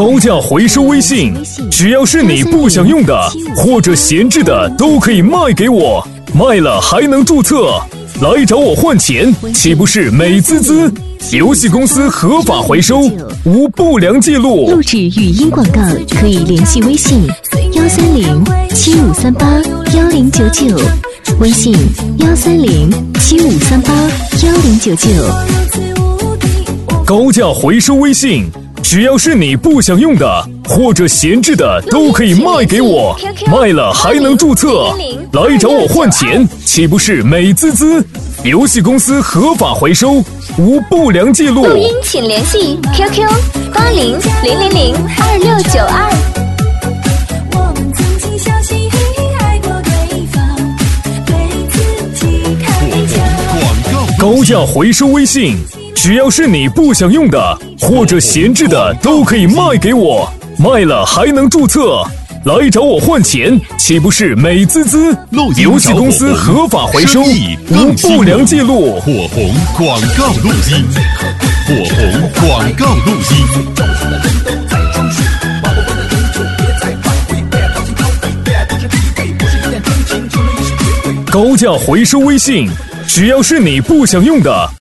高价回收微信，只要是你不想用的或者闲置的都可以卖给我，卖了还能注册，来找我换钱，岂不是美滋滋？游戏公司合法回收，无不良记录。 录制语音广告可以联系微信13075381099，微信13075381099。 高价回收微信，只要是你不想用的或者闲置的都可以卖给我，卖了还能注册，来找我换钱，岂不是美滋滋？游戏公司合法回收，无不良记录。 录音请联系 QQ8000002692。 高价回收微信，只要是你不想用的或者闲置的都可以卖给我，卖了还能注册，来找我换钱，岂不是美滋滋？游戏公司合法回收，无不良记录。 火红广告录音，火红广告录音。 高价回收微信，只要是你不想用的